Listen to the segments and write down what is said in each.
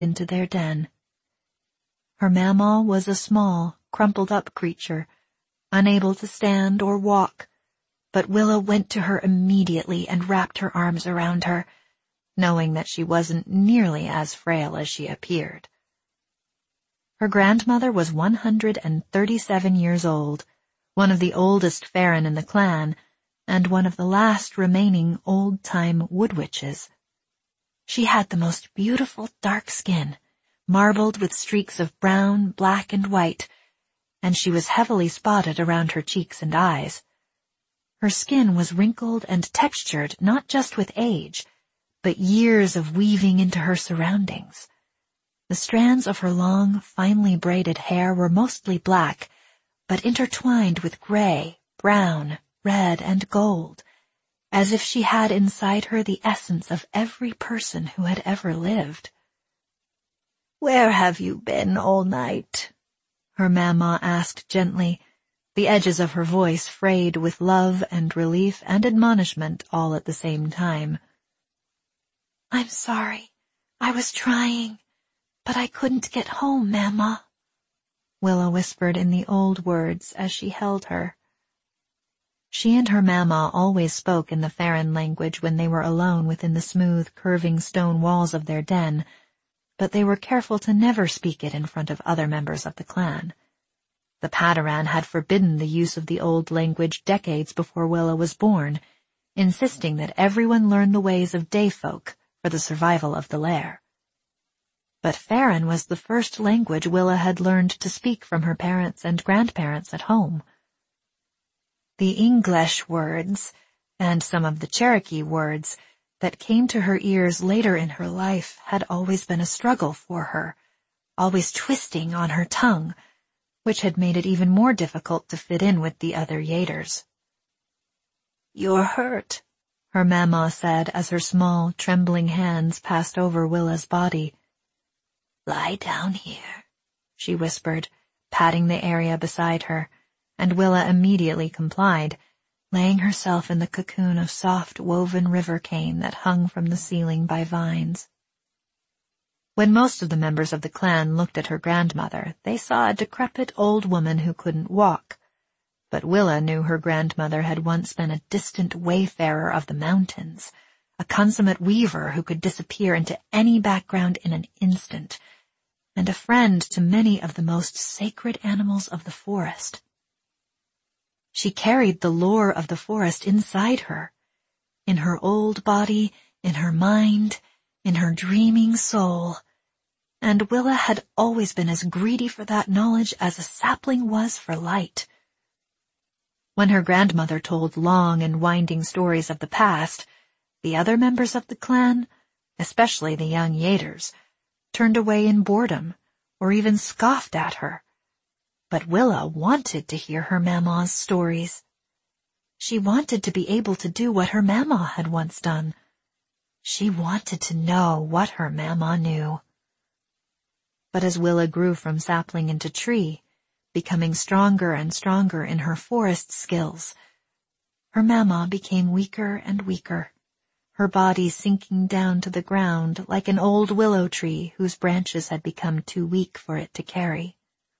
into their den. Her mamma was a small, crumpled-up creature, unable to stand or walk, but Willa went to her immediately and wrapped her arms around her, knowing that she wasn't nearly as frail as she appeared. Her grandmother was 137 years old, one of the oldest Farren in the clan, and one of the last remaining old-time wood witches. She had the most beautiful dark skin, marbled with streaks of brown, black, and white, and she was heavily spotted around her cheeks and eyes. Her skin was wrinkled and textured not just with age, but years of weaving into her surroundings. The strands of her long, finely braided hair were mostly black, but intertwined with gray, brown, red, and gold, as if she had inside her the essence of every person who had ever lived. "Where have you been all night?" her mamma asked gently, the edges of her voice frayed with love and relief and admonishment all at the same time. "I'm sorry. I was trying, but I couldn't get home, Mamma," Willa whispered in the old words as she held her. She and her mamma always spoke in the Farren language when they were alone within the smooth, curving stone walls of their den, but they were careful to never speak it in front of other members of the clan. The Padaran had forbidden the use of the old language decades before Willa was born, insisting that everyone learn the ways of day folk for the survival of the lair. But Farren was the first language Willa had learned to speak from her parents and grandparents at home. The English words, and some of the Cherokee words, that came to her ears later in her life had always been a struggle for her, always twisting on her tongue, which had made it even more difficult to fit in with the other Yaders. "You're hurt," her mamma said as her small, trembling hands passed over Willa's body. "Lie down here," she whispered, patting the area beside her, and Willa immediately complied, laying herself in the cocoon of soft woven river cane that hung from the ceiling by vines. When most of the members of the clan looked at her grandmother, they saw a decrepit old woman who couldn't walk. But Willa knew her grandmother had once been a distant wayfarer of the mountains, a consummate weaver who could disappear into any background in an instant, and a friend to many of the most sacred animals of the forest. She carried the lore of the forest inside her, in her old body, in her mind, in her dreaming soul, and Willa had always been as greedy for that knowledge as a sapling was for light. When her grandmother told long and winding stories of the past, the other members of the clan, especially the young Yaders, turned away in boredom or even scoffed at her. But Willa wanted to hear her mamma's stories. She wanted to be able to do what her mamma had once done. She wanted to know what her mamma knew. But as Willa grew from sapling into tree, becoming stronger and stronger in her forest skills, her mamma became weaker and weaker, her body sinking down to the ground like an old willow tree whose branches had become too weak for it to carry.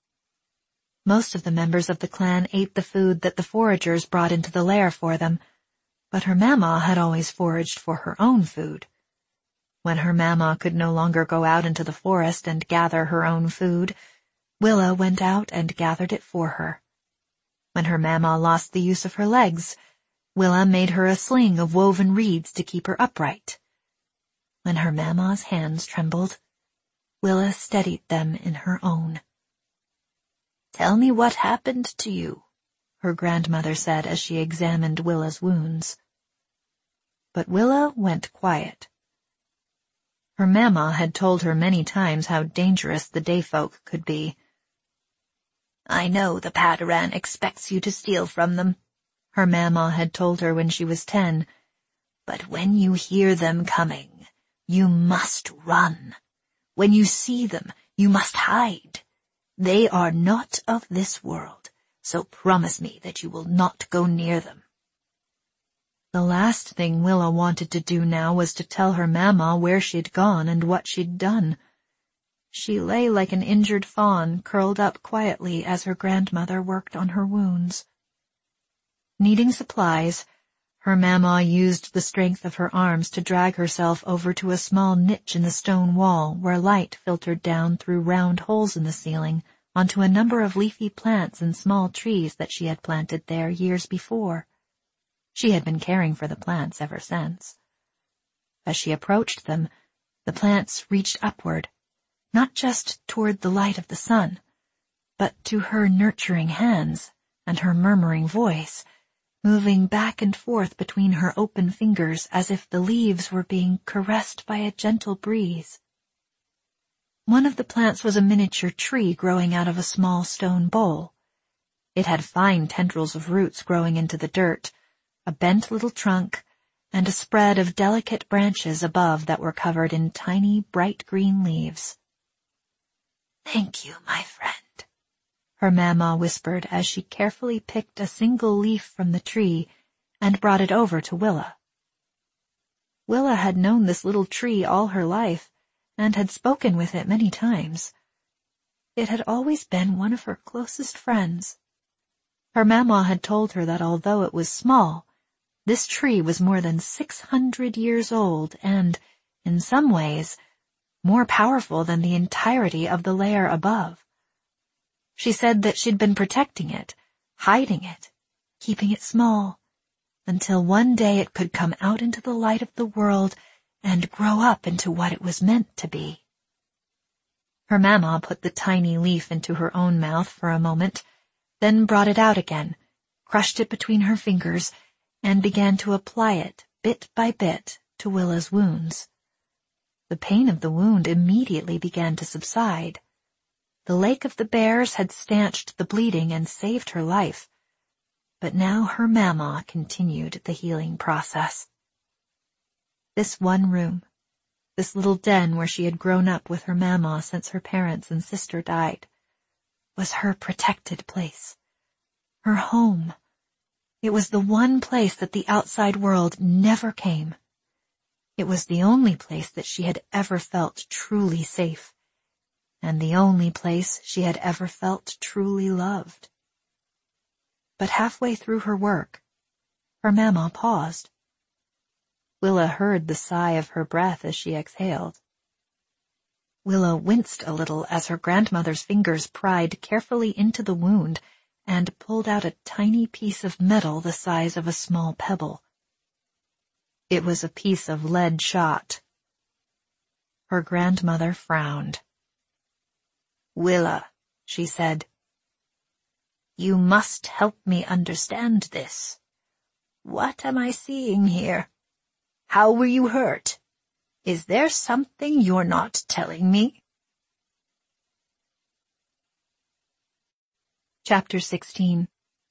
Most of the members of the clan ate the food that the foragers brought into the lair for them, but her mamma had always foraged for her own food. When her mamma could no longer go out into the forest and gather her own food, Willa went out and gathered it for her. When her mamma lost the use of her legs, Willa made her a sling of woven reeds to keep her upright. When her mamma's hands trembled, Willa steadied them in her own. "Tell me what happened to you," her grandmother said as she examined Willa's wounds. But Willa went quiet. Her mamma had told her many times how dangerous the day folk could be. "I know the Padaran expects you to steal from them," her mamma had told her when she was 10. "But when you hear them coming, you must run. When you see them, you must hide. They are not of this world, so promise me that you will not go near them." The last thing Willa wanted to do now was to tell her mamma where she'd gone and what she'd done. She lay like an injured fawn, curled up quietly as her grandmother worked on her wounds. Needing supplies, her Mama used the strength of her arms to drag herself over to a small niche in the stone wall where light filtered down through round holes in the ceiling onto a number of leafy plants and small trees that she had planted there years before. She had been caring for the plants ever since. As she approached them, the plants reached upward, not just toward the light of the sun, but to her nurturing hands and her murmuring voice, moving back and forth between her open fingers as if the leaves were being caressed by a gentle breeze. One of the plants was a miniature tree growing out of a small stone bowl. It had fine tendrils of roots growing into the dirt, a bent little trunk, and a spread of delicate branches above that were covered in tiny, bright green leaves. "Thank you, my friend," her Mama whispered as she carefully picked a single leaf from the tree and brought it over to Willa. Willa had known this little tree all her life and had spoken with it many times. It had always been one of her closest friends. Her Mama had told her that although it was small, this tree was more than 600 years old and, in some ways, more powerful than the entirety of the layer above. She said that she'd been protecting it, hiding it, keeping it small, until one day it could come out into the light of the world and grow up into what it was meant to be. Her Mama put the tiny leaf into her own mouth for a moment, then brought it out again, crushed it between her fingers, and began to apply it, bit by bit, to Willa's wounds. The pain of the wound immediately began to subside. The Lake of the Bears had stanched the bleeding and saved her life, but now her Mama continued the healing process. This one room, this little den where she had grown up with her Mama since her parents and sister died, was her protected place, her home. It was the one place that the outside world never came. It was the only place that she had ever felt truly safe, and the only place she had ever felt truly loved. But halfway through her work, her Mama paused. Willa heard the sigh of her breath as she exhaled. Willa winced a little as her grandmother's fingers pried carefully into the wound and pulled out a tiny piece of metal the size of a small pebble. It was a piece of lead shot. Her grandmother frowned. "Willa," she said, "you must help me understand this. What am I seeing here? How were you hurt? Is there something you're not telling me?" Chapter 16.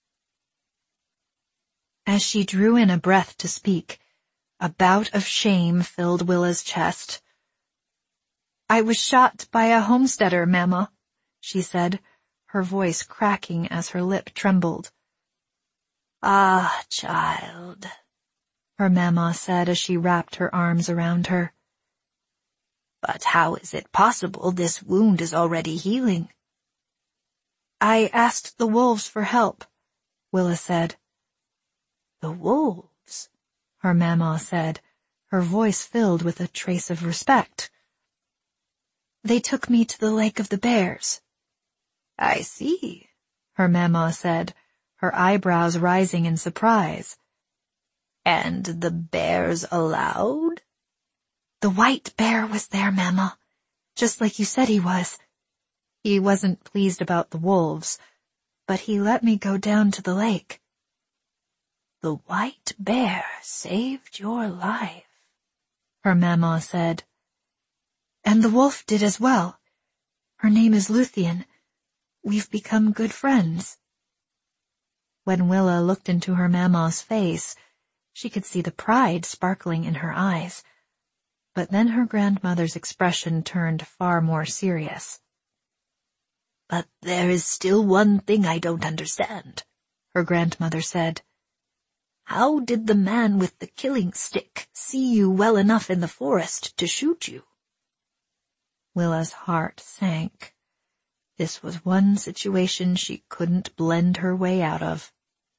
As she drew in a breath to speak, a bout of shame filled Willa's chest. "I was shot by a homesteader, Mama," she said, her voice cracking as her lip trembled. "Ah, child," her Mama said as she wrapped her arms around her. "But how is it possible this wound is already healing?" "I asked the wolves for help," Willa said. "The wolves?" her Mama said, her voice filled with a trace of respect. "They took me to the Lake of the Bears." "I see," her Mama said, her eyebrows rising in surprise. "And the bears allowed?" "The white bear was there, Mama, just like you said he was. He wasn't pleased about the wolves, but he let me go down to the lake." "The white bear saved your life," her Mama said. "And the wolf did as well. Her name is Luthien. We've become good friends." When Willa looked into her Mama's face, she could see the pride sparkling in her eyes, but then her grandmother's expression turned far more serious. "But there is still one thing I don't understand," her grandmother said. "How did the man with the killing stick see you well enough in the forest to shoot you?" Willa's heart sank. This was one situation she couldn't blend her way out of.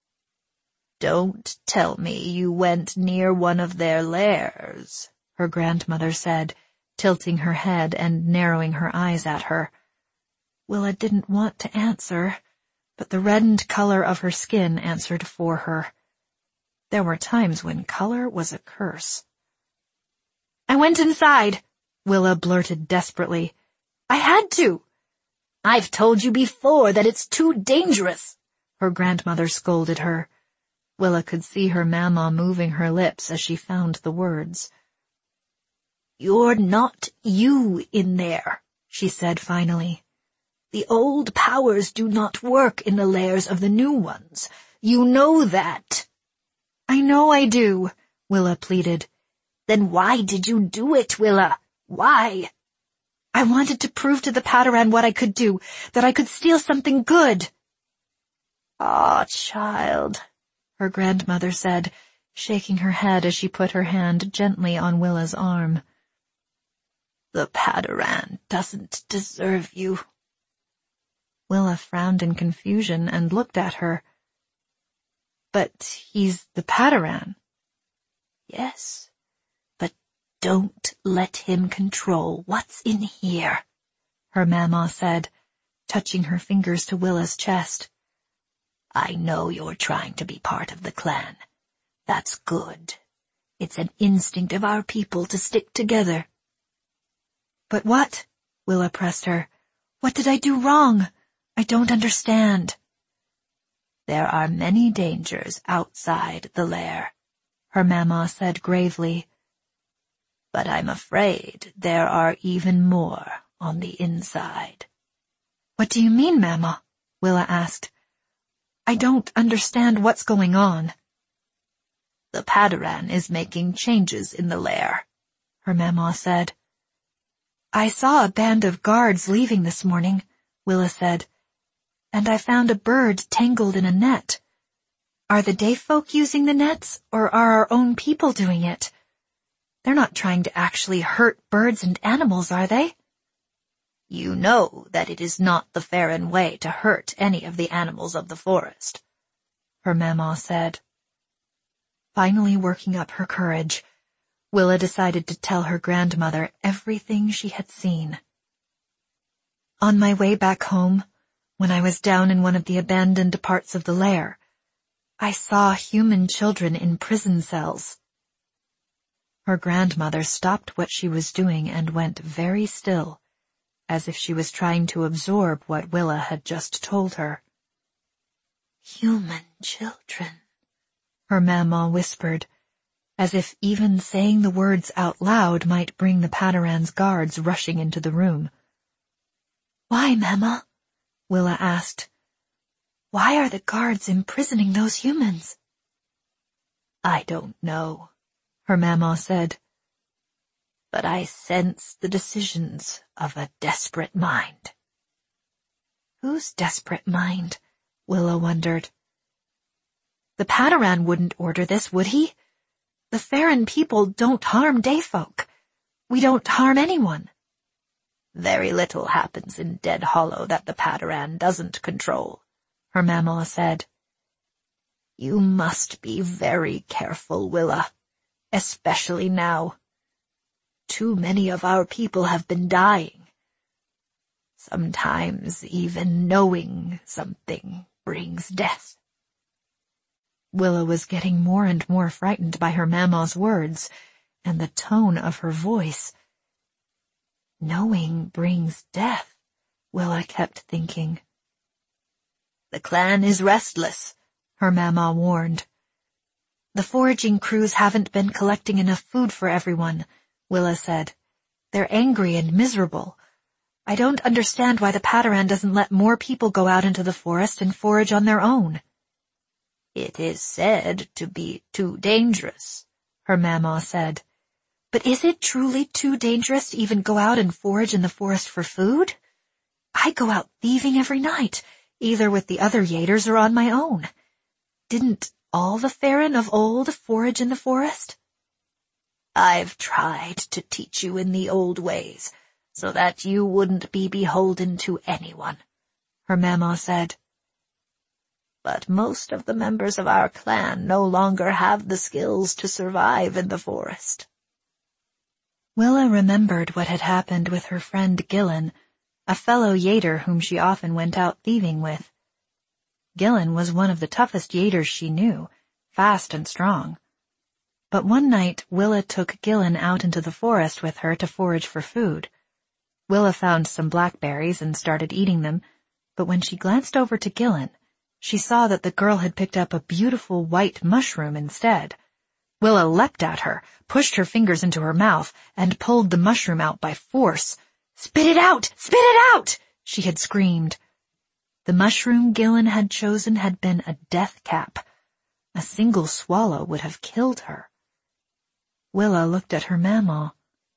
"Don't tell me you went near one of their lairs," her grandmother said, tilting her head and narrowing her eyes at her. Willa didn't want to answer, but the reddened color of her skin answered for her. There were times when color was a curse. "I went inside," Willa blurted desperately. "I had to." "I've told you before that it's too dangerous," her grandmother scolded her. Willa could see her mama moving her lips as she found the words. "You're not you in there," she said finally. "The old powers do not work in the lairs of the new ones. You know that." "I know I do," Willa pleaded. "Then why did you do it, Willa? Why?" "I wanted to prove to the Padawan what I could do, that I could steal something good." "Ah, child," her grandmother said, shaking her head as she put her hand gently on Willa's arm. "The Padawan doesn't deserve you." Willa frowned in confusion and looked at her. "But he's the Padawan." "Yes, but don't let him control what's in here," her mama said, touching her fingers to Willa's chest. "I know you're trying to be part of the clan. That's good. It's an instinct of our people to stick together." "But what?" Willa pressed her. "What did I do wrong? I don't understand." "There are many dangers outside the lair," her mama said gravely. "But I'm afraid there are even more on the inside." "What do you mean, Mama?" Willa asked. "I don't understand what's going on." "The Padawan is making changes in the lair," her mama said. "I saw a band of guards leaving this morning," Willa said, "and I found a bird tangled in a net. Are the day folk using the nets, or are our own people doing it? They're not trying to actually hurt birds and animals, are they?" "You know that it is not the Farron way to hurt any of the animals of the forest," her mama said. Finally working up her courage, Willa decided to tell her grandmother everything she had seen. "On my way back home, when I was down in one of the abandoned parts of the lair, I saw human children in prison cells." Her grandmother stopped what she was doing and went very still, as if she was trying to absorb what Willa had just told her. "Human children," her mama whispered, as if even saying the words out loud might bring the Padawan's guards rushing into the room. "Why, Mama?" Willa asked. "Why are the guards imprisoning those humans?" "I don't know," her mama said. "But I sense the decisions of a desperate mind." Whose desperate mind? Willa wondered. The Padawan wouldn't order this, would he? The Farron people don't harm dayfolk. We don't harm anyone. "Very little happens in Dead Hollow that the Padawan doesn't control," her mama said. "You must be very careful, Willa, especially now. Too many of our people have been dying. Sometimes even knowing something brings death." Willa was getting more and more frightened by her mama's words and the tone of her voice. Knowing brings death, Willa kept thinking. "The clan is restless," her mama warned. "The foraging crews haven't been collecting enough food for everyone," Willa said. "They're angry and miserable. I don't understand why the Padawan doesn't let more people go out into the forest and forage on their own." "It is said to be too dangerous," her mama said. "But is it truly too dangerous to even go out and forage in the forest for food? I go out thieving every night, either with the other Yaders or on my own. Didn't all the Farron of old forage in the forest?" "I've tried to teach you in the old ways, so that you wouldn't be beholden to anyone," her Mama said. "But most of the members of our clan no longer have the skills to survive in the forest." Willa remembered what had happened with her friend Gillen, a fellow Yater whom she often went out thieving with. Gillen was one of the toughest Yaters she knew, fast and strong. But one night Willa took Gillen out into the forest with her to forage for food. Willa found some blackberries and started eating them, but when she glanced over to Gillen, she saw that the girl had picked up a beautiful white mushroom instead. Willa leapt at her, pushed her fingers into her mouth, and pulled the mushroom out by force. "Spit it out! Spit it out!" she had screamed. The mushroom Gillen had chosen had been a death cap. A single swallow would have killed her. Willa looked at her Mama.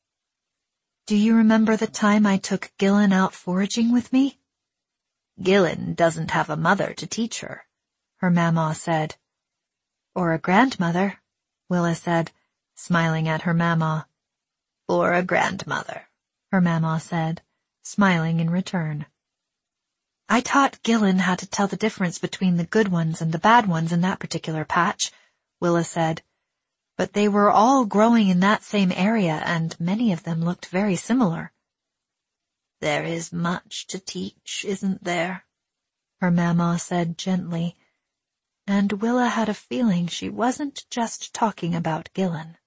"Do you remember the time I took Gillen out foraging with me?" "Gillen doesn't have a mother to teach her," her Mama said. "Or a grandmother," Willa said, smiling at her Mama. "Or a grandmother," her Mama said, smiling in return. "I taught Gillen how to tell the difference between the good ones and the bad ones in that particular patch," Willa said. "But they were all growing in that same area, and many of them looked very similar." "There is much to teach, isn't there?" her Mama said gently, and Willa had a feeling she wasn't just talking about Gillen.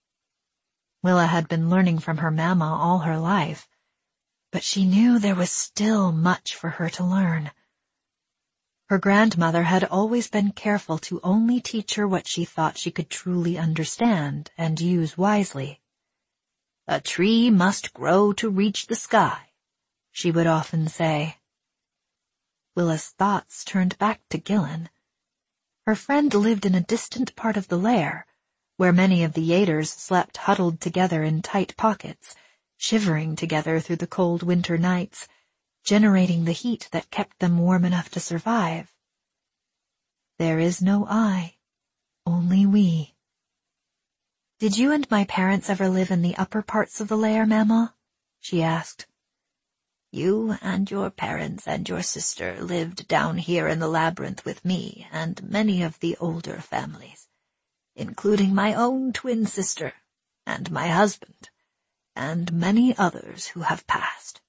Willa had been learning from her Mama all her life, but she knew there was still much for her to learn. Her grandmother had always been careful to only teach her what she thought she could truly understand and use wisely. "A tree must grow to reach the sky," she would often say. Willa's thoughts turned back to Gillen. Her friend lived in a distant part of the lair, where many of the Yaters slept huddled together in tight pockets, shivering together through the cold winter nights, generating the heat that kept them warm enough to survive. "There is no I, only we." "Did you and my parents ever live in the upper parts of the lair, Mama?" she asked. "You and your parents and your sister lived down here in the labyrinth with me and many of the older families, including my own twin sister and my husband, and many others who have passed."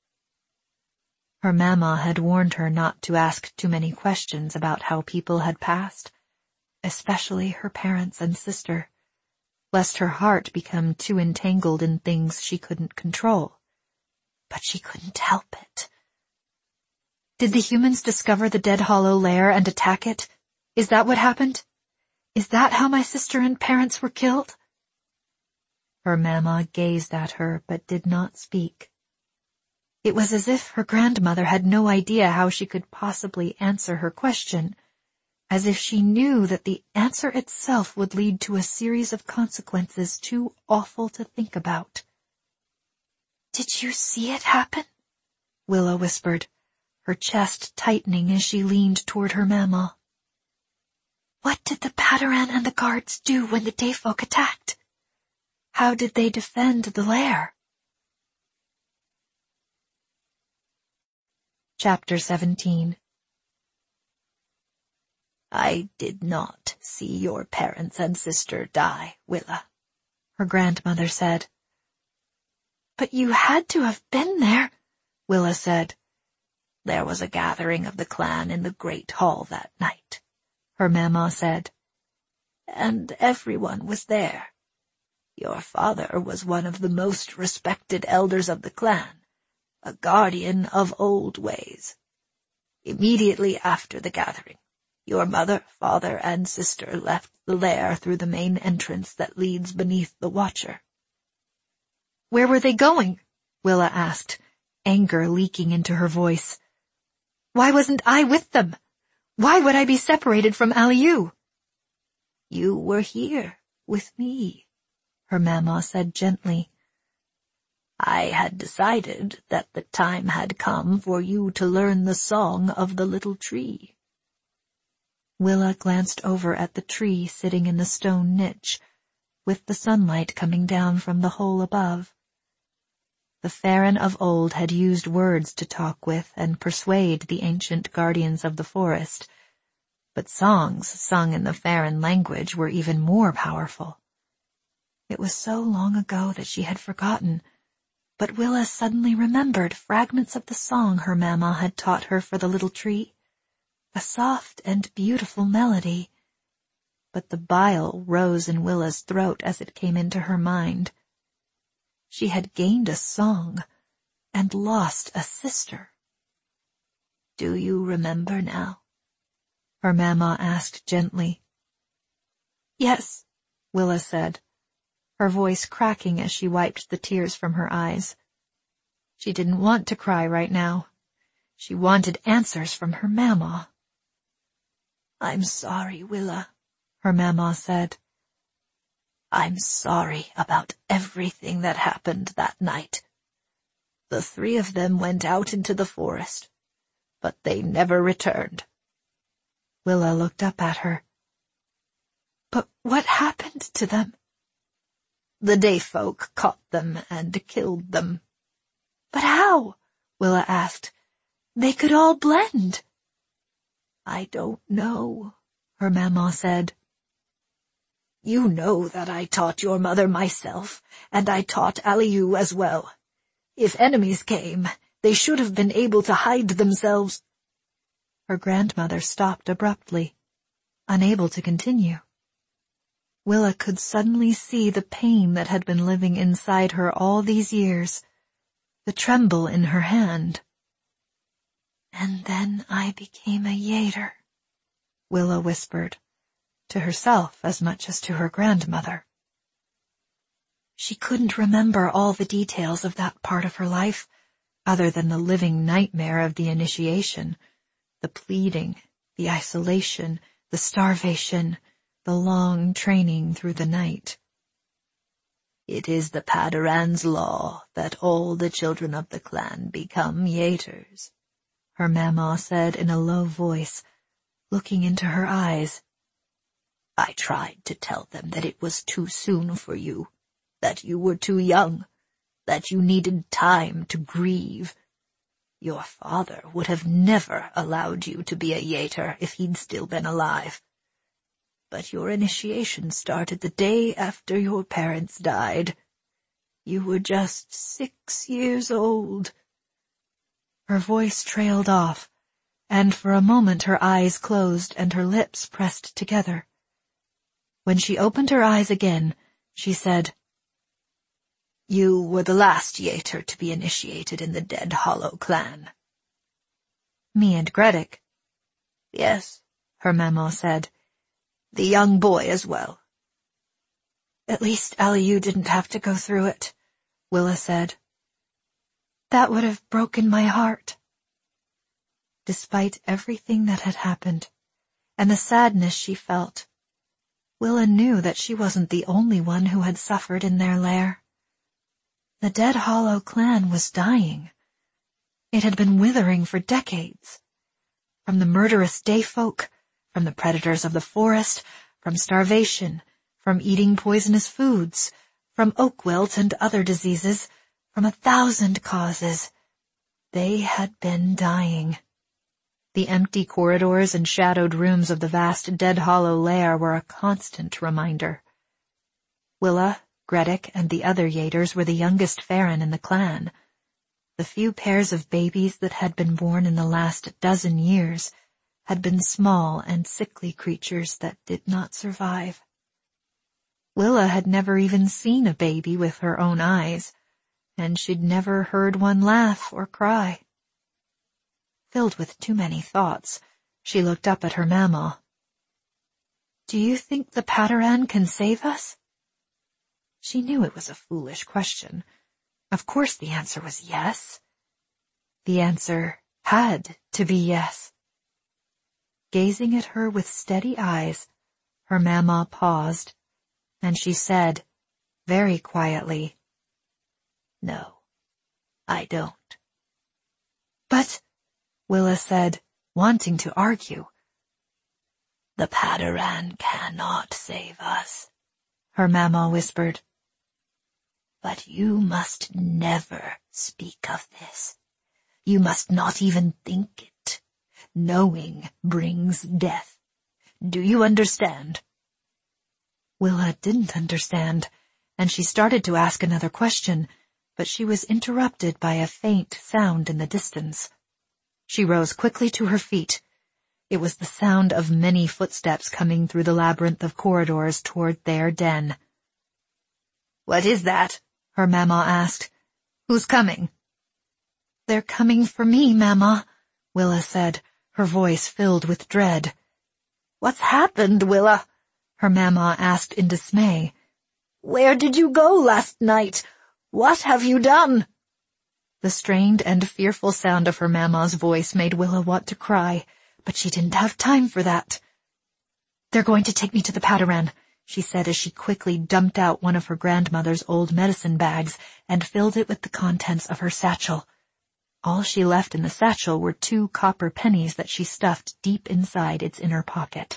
Her Mama had warned her not to ask too many questions about how people had passed, especially her parents and sister, lest her heart become too entangled in things she couldn't control. But she couldn't help it. "Did the humans discover the Dead Hollow lair and attack it? Is that what happened? Is that how my sister and parents were killed?" Her Mama gazed at her but did not speak. It was as if her grandmother had no idea how she could possibly answer her question, as if she knew that the answer itself would lead to a series of consequences too awful to think about. "Did you see it happen?" Willa whispered, her chest tightening as she leaned toward her Mama. "What did the Padaran and the guards do when the Dayfolk attacked? How did they defend the lair?" Chapter 17. "I did not see your parents and sister die, Willa," her grandmother said. "But you had to have been there," Willa said. "There was a gathering of the clan in the great hall that night," her Mama said. "And everyone was there. Your father was one of the most respected elders of the clan, a guardian of old ways. Immediately after the gathering, your mother, father, and sister left the lair through the main entrance that leads beneath the Watcher." "Where were they going?" Willa asked, anger leaking into her voice. "Why wasn't I with them? Why would I be separated from Aliyu?" "You were here, with me," her Mama said gently. "I had decided that the time had come for you to learn the song of the little tree." Willa glanced over at the tree sitting in the stone niche, with the sunlight coming down from the hole above. The Farron of old had used words to talk with and persuade the ancient guardians of the forest, but songs sung in the Farron language were even more powerful. It was so long ago that she had forgotten, but Willa suddenly remembered fragments of the song her mamma had taught her for the little tree, a soft and beautiful melody. But the bile rose in Willa's throat as it came into her mind. She had gained a song and lost a sister. "Do you remember now?" her mamma asked gently. "Yes," Willa said, her voice cracking as she wiped the tears from her eyes. She didn't want to cry right now. She wanted answers from her mamma. "I'm sorry, Willa," her mamma said. "I'm sorry about everything that happened that night. The three of them went out into the forest, but they never returned." Willa looked up at her. "But what happened to them?" "The Day folk caught them and killed them." "But how?" Willa asked. "They could all blend." "I don't know," her mamma said. "You know that I taught your mother myself, and I taught Aliyu as well. If enemies came, they should have been able to hide themselves." Her grandmother stopped abruptly, unable to continue. Willa could suddenly see the pain that had been living inside her all these years, the tremble in her hand. "And then I became a Yater," Willa whispered, to herself as much as to her grandmother. She couldn't remember all the details of that part of her life, other than the living nightmare of the initiation, the pleading, the isolation, the starvation, the long training through the night. "It is the Padaran's law that all the children of the clan become Yaters," her mamma said in a low voice, looking into her eyes. "I tried to tell them that it was too soon for you, that you were too young, that you needed time to grieve. Your father would have never allowed you to be a Yater if he'd still been alive. But your initiation started the day after your parents died. You were just 6 years old." Her voice trailed off, and for a moment her eyes closed and her lips pressed together. When she opened her eyes again, she said, "You were the last Yater to be initiated in the Dead Hollow clan." "Me and Gredick." "Yes," her mamma said. "The young boy as well." "At least Aliyu didn't have to go through it," Willa said. "That would have broken my heart." Despite everything that had happened, and the sadness she felt, Willa knew that she wasn't the only one who had suffered in their lair. The Dead Hollow clan was dying. It had been withering for decades. From the murderous day folk, from the predators of the forest, from starvation, from eating poisonous foods, from oak wilt and other diseases, from 1,000 causes. They had been dying. The empty corridors and shadowed rooms of the vast Dead Hollow lair were a constant reminder. Willa, Gredick, and the other Yaters were the youngest Farron in the clan. The few pairs of babies that had been born in the last dozen years had been small and sickly creatures that did not survive. Willa had never even seen a baby with her own eyes, and she'd never heard one laugh or cry. Filled with too many thoughts, she looked up at her mamma. "Do you think the Padaran can save us?" She knew it was a foolish question. Of course the answer was yes. The answer had to be yes. Gazing at her with steady eyes, her mamma paused, and she said, very quietly, "No, I don't." "But," Willa said, wanting to argue. "The Padaran cannot save us," her mamma whispered. But you must never speak of this. You must not even think it. Knowing brings death. Do you understand?" Willa didn't understand, and she started to ask another question, but she was interrupted by a faint sound in the distance. She rose quickly to her feet. It was the sound of many footsteps coming through the labyrinth of corridors toward their den. "What is that?" her Mama asked. "Who's coming?" "They're coming for me, Mama," Willa said, her voice filled with dread. "What's happened, Willa?" her Mama asked in dismay. "Where did you go last night? What have you done?" The strained and fearful sound of her Mama's voice made Willa want to cry, but she didn't have time for that. "They're going to take me to the Padaran," she said as she quickly dumped out one of her grandmother's old medicine bags and filled it with the contents of her satchel. All she left in the satchel were 2 copper pennies that she stuffed deep inside its inner pocket.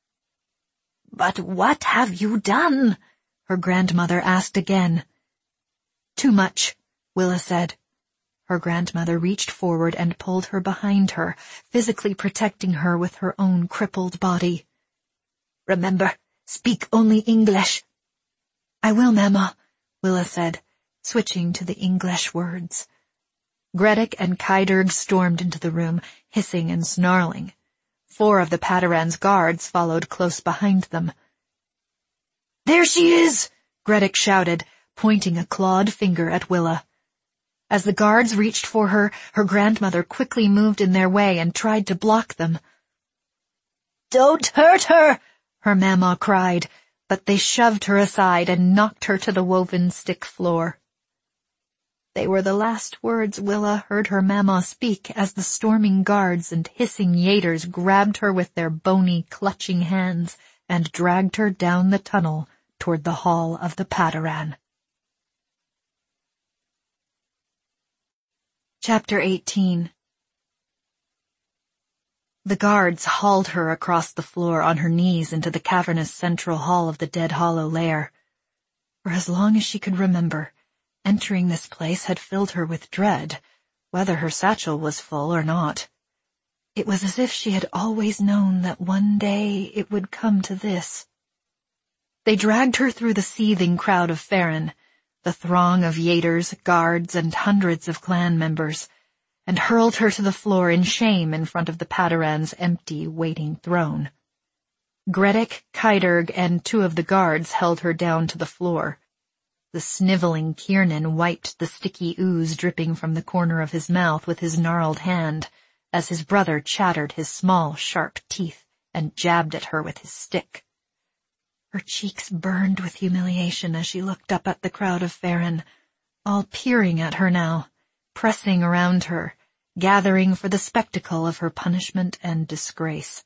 "But what have you done?" her grandmother asked again. "Too much," Willa said. Her grandmother reached forward and pulled her behind her, physically protecting her with her own crippled body. "Remember, speak only English." "I will, Mama," Willa said, switching to the English words. Gredick and Kaiderg stormed into the room, hissing and snarling. 4 of the Padaran's guards followed close behind them. "There she is!" Gredick shouted, pointing a clawed finger at Willa. As the guards reached for her, her grandmother quickly moved in their way and tried to block them. "Don't hurt her!" her Mama cried, but they shoved her aside and knocked her to the woven stick floor. They were the last words Willa heard her Mama speak as the storming guards and hissing Yaters grabbed her with their bony, clutching hands and dragged her down the tunnel toward the hall of the Padaran. Chapter 18. The guards hauled her across the floor on her knees into the cavernous central hall of the Dead Hollow lair. For as long as she could remember, entering this place had filled her with dread, whether her satchel was full or not. It was as if she had always known that one day it would come to this. They dragged her through the seething crowd of Farron, the throng of Yaters, guards, and hundreds of clan members, and hurled her to the floor in shame in front of the Padaran's empty, waiting throne. Gredick, Kaiderg, and 2 of the guards held her down to the floor. The sniveling Kiernan wiped the sticky ooze dripping from the corner of his mouth with his gnarled hand, as his brother chattered his small, sharp teeth and jabbed at her with his stick. Her cheeks burned with humiliation as she looked up at the crowd of Farron, all peering at her now, pressing around her, gathering for the spectacle of her punishment and disgrace.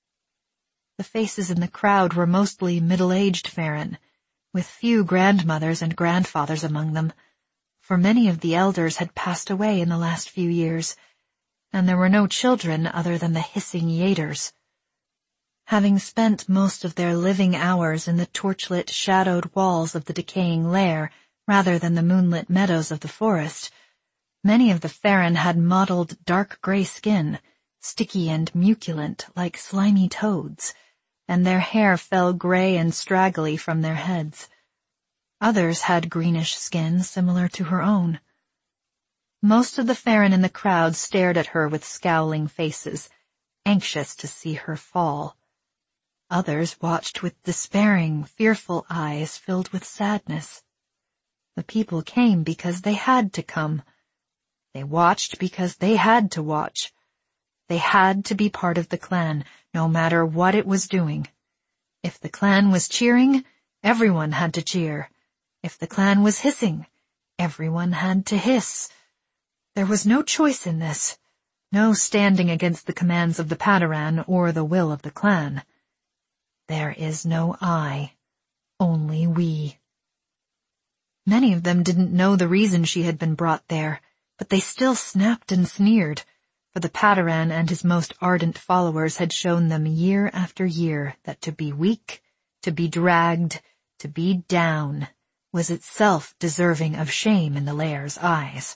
The faces in the crowd were mostly middle-aged Farron, with few grandmothers and grandfathers among them, for many of the elders had passed away in the last few years, and there were no children other than the hissing Yaters. Having spent most of their living hours in the torchlit, shadowed walls of the decaying lair rather than the moonlit meadows of the forest, many of the Farron had mottled dark gray skin, sticky and muculent like slimy toads, and their hair fell gray and straggly from their heads. Others had greenish skin similar to her own. Most of the Farron in the crowd stared at her with scowling faces, anxious to see her fall. Others watched with despairing, fearful eyes filled with sadness. The people came because they had to come. They watched because they had to watch. They had to be part of the clan, no matter what it was doing. If the clan was cheering, everyone had to cheer. If the clan was hissing, everyone had to hiss. There was no choice in this, no standing against the commands of the Padaran or the will of the clan. There is no I, only we. Many of them didn't know the reason she had been brought there, but they still snapped and sneered, for the Padaran and his most ardent followers had shown them year after year that to be weak, to be dragged, to be down, was itself deserving of shame in the Lair's eyes.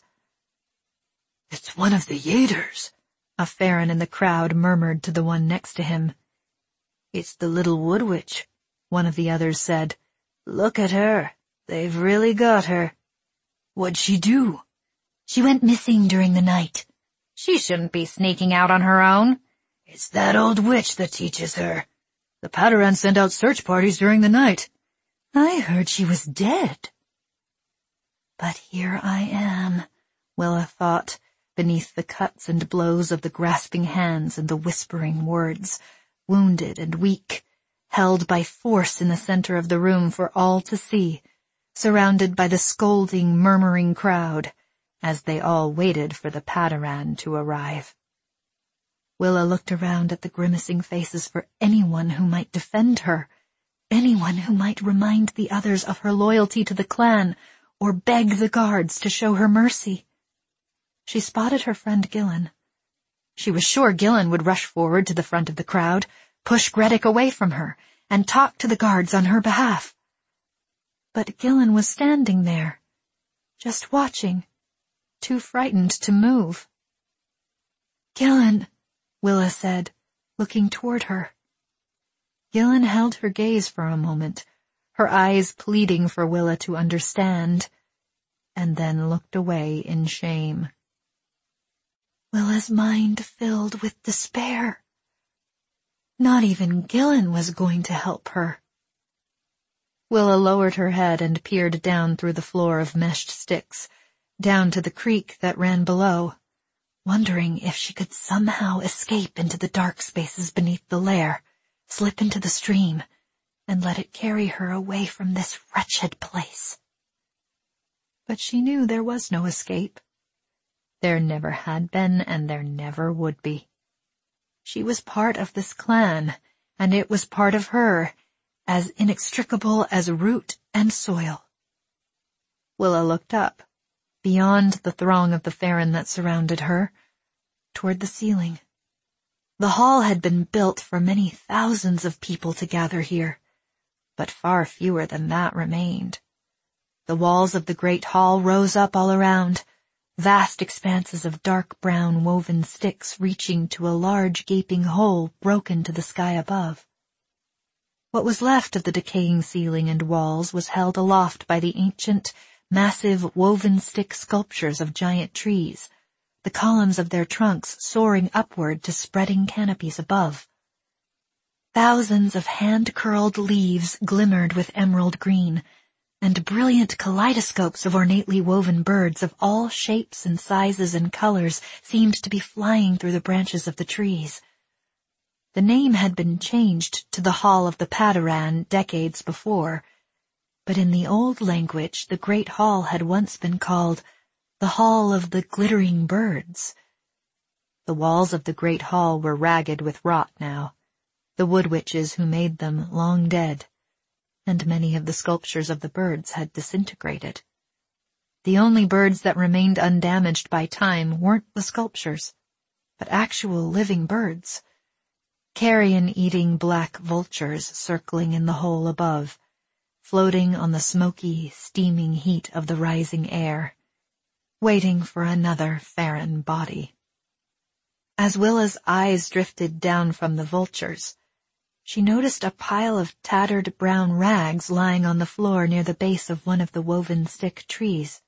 "It's one of the Yaders," a Farron in the crowd murmured to the one next to him. "It's the little wood witch," one of the others said. "Look at her. They've really got her." "What'd she do?" "She went missing during the night." "She shouldn't be sneaking out on her own." "It's that old witch that teaches her. The Padarans send out search parties during the night." "I heard she was dead." But here I am, Willa thought, beneath the cuts and blows of the grasping hands and the whispering words, wounded and weak, held by force in the center of the room for all to see, surrounded by the scolding, murmuring crowd, as they all waited for the Padaran to arrive. Willa looked around at the grimacing faces for anyone who might defend her, anyone who might remind the others of her loyalty to the clan, or beg the guards to show her mercy. She spotted her friend Gillen. She was sure Gillen would rush forward to the front of the crowd, push Gredick away from her, and talk to the guards on her behalf. But Gillen was standing there, just watching, too frightened to move. "Gillen," Willa said, looking toward her. Gillen held her gaze for a moment, her eyes pleading for Willa to understand, and then looked away in shame. Willa's mind filled with despair. Not even Gillen was going to help her. Willa lowered her head and peered down through the floor of meshed sticks, down to the creek that ran below, wondering if she could somehow escape into the dark spaces beneath the lair, slip into the stream, and let it carry her away from this wretched place. But she knew there was no escape. There never had been, and there never would be. She was part of this clan, and it was part of her, as inextricable as root and soil. Willa looked up, beyond the throng of the Farron that surrounded her, toward the ceiling. The hall had been built for many thousands of people to gather here, but far fewer than that remained. The walls of the great hall rose up all around, vast expanses of dark brown woven sticks reaching to a large gaping hole broken to the sky above. What was left of the decaying ceiling and walls was held aloft by the ancient, massive woven stick sculptures of giant trees, the columns of their trunks soaring upward to spreading canopies above. Thousands of hand-curled leaves glimmered with emerald green, and brilliant kaleidoscopes of ornately woven birds of all shapes and sizes and colors seemed to be flying through the branches of the trees. The name had been changed to the Hall of the Padaran decades before, but in the old language the great hall had once been called the Hall of the Glittering Birds. The walls of the great hall were ragged with rot now, the wood witches who made them long dead, and many of the sculptures of the birds had disintegrated. The only birds that remained undamaged by time weren't the sculptures, but actual living birds. Carrion-eating black vultures circling in the hole above, floating on the smoky, steaming heat of the rising air, waiting for another Farron body. As Willa's eyes drifted down from the vultures, she noticed a pile of tattered brown rags lying on the floor near the base of one of the woven stick trees.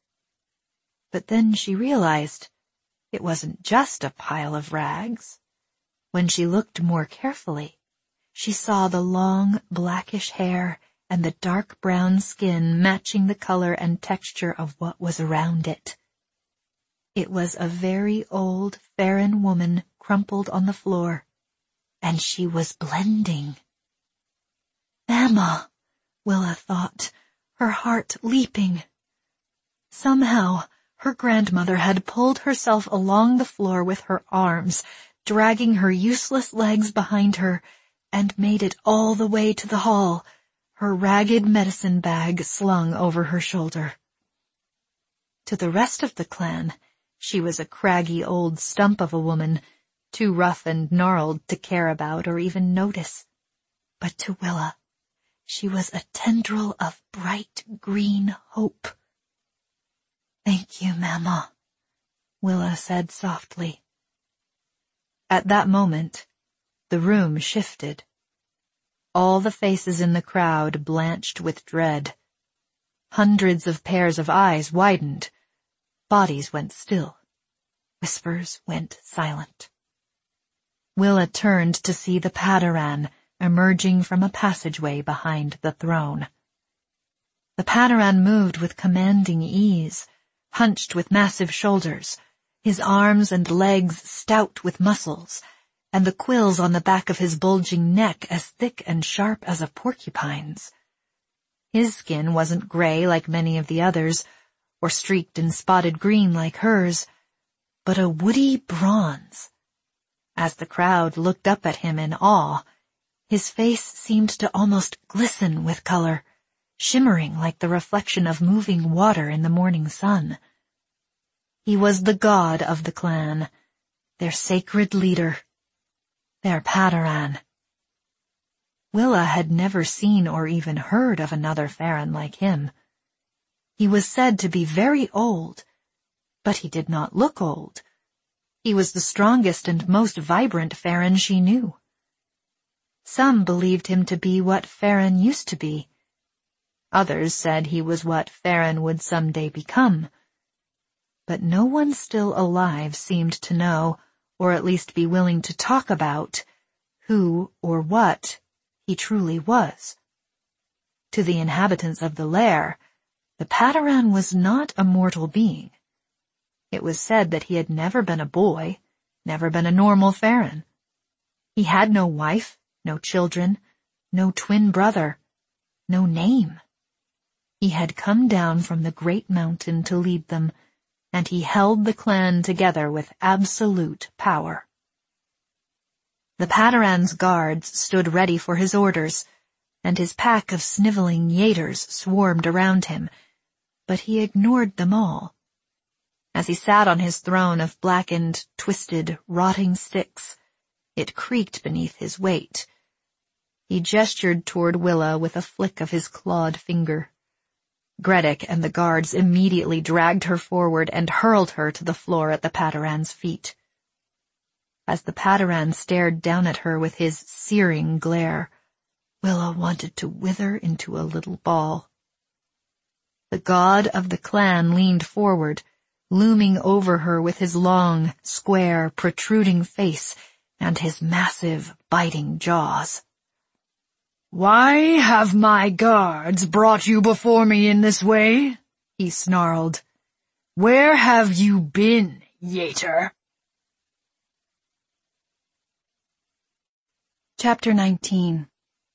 But then she realized it wasn't just a pile of rags. When she looked more carefully, she saw the long, blackish hair and the dark brown skin matching the color and texture of what was around it. It was a very old Farron woman crumpled on the floor, and she was blending. Mama, Willa thought, her heart leaping. Somehow, her grandmother had pulled herself along the floor with her arms, dragging her useless legs behind her, and made it all the way to the hall, her ragged medicine bag slung over her shoulder. To the rest of the clan, she was a craggy old stump of a woman, too rough and gnarled to care about or even notice. But to Willa, She was a tendril of bright green hope. "Thank you, Mama," Willa said softly. At that moment, the room shifted. All the faces in the crowd blanched with dread. Hundreds of pairs of eyes widened. Bodies went still. Whispers went silent. Willa turned to see the Padaran emerging from a passageway behind the throne. The Padaran moved with commanding ease, hunched with massive shoulders, his arms and legs stout with muscles, and the quills on the back of his bulging neck as thick and sharp as a porcupine's. His skin wasn't gray like many of the others, or streaked and spotted green like hers, but a woody bronze. As the crowd looked up at him in awe, his face seemed to almost glisten with color, shimmering like the reflection of moving water in the morning sun. He was the god of the clan, their sacred leader, their Padaran. Willa had never seen or even heard of another Farron like him. He was said to be very old, but he did not look old. He was the strongest and most vibrant Farron she knew. Some believed him to be what Farron used to be. Others said he was what Farron would someday become. But no one still alive seemed to know, or at least be willing to talk about, who or what he truly was. To the inhabitants of the lair, the Padaran was not a mortal being. It was said that he had never been a boy, never been a normal Farron. He had no wife, no children, no twin brother, no name. He had come down from the great mountain to lead them, and he held the clan together with absolute power. The Padaran's guards stood ready for his orders, and his pack of sniveling Yaters swarmed around him, but he ignored them all. As he sat on his throne of blackened, twisted, rotting sticks, it creaked beneath his weight. He gestured toward Willa with a flick of his clawed finger. Gredick and the guards immediately dragged her forward and hurled her to the floor at the Padaran's feet. As the Padaran stared down at her with his searing glare, Willa wanted to wither into a little ball. The god of the clan leaned forward, looming over her with his long, square, protruding face and his massive, biting jaws. "Why have my guards brought you before me in this way?" he snarled. "Where have you been, Yater?" Chapter 19.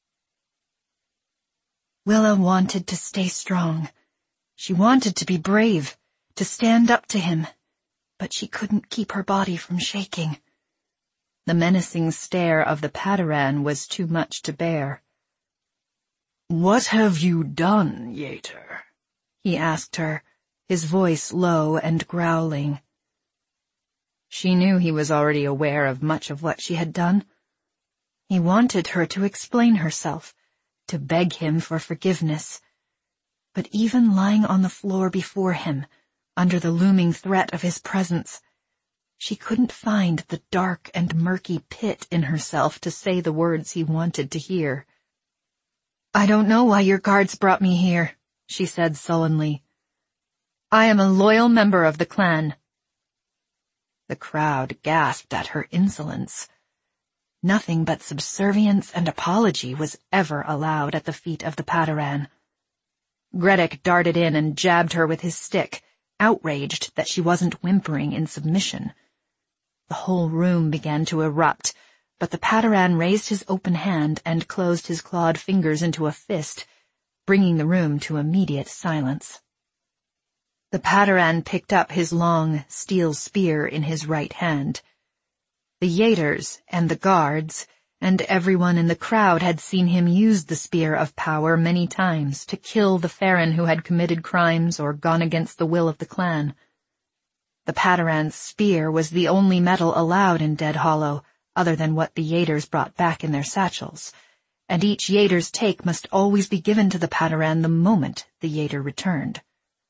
Willa wanted to stay strong. She wanted to be brave, to stand up to him, but she couldn't keep her body from shaking. The menacing stare of the Padaran was too much to bear. "What have you done, Yater?" he asked her, his voice low and growling. She knew he was already aware of much of what she had done. He wanted her to explain herself, to beg him for forgiveness. But even lying on the floor before him, under the looming threat of his presence, she couldn't find the dark and murky pit in herself to say the words he wanted to hear. "I don't know why your guards brought me here," she said sullenly. "I am a loyal member of the clan." The crowd gasped at her insolence. Nothing but subservience and apology was ever allowed at the feet of the Padaran. Gredick darted in and jabbed her with his stick, outraged that she wasn't whimpering in submission. The whole room began to erupt, but the Padaran raised his open hand and closed his clawed fingers into a fist, bringing the room to immediate silence. The Padaran picked up his long, steel spear in his right hand. The Yaters and the guards and everyone in the crowd had seen him use the spear of power many times to kill the Farron who had committed crimes or gone against the will of the clan. The Padaran's spear was the only metal allowed in Dead Hollow, other than what the Yaters brought back in their satchels, and each Yater's take must always be given to the Padaran the moment the Yater returned.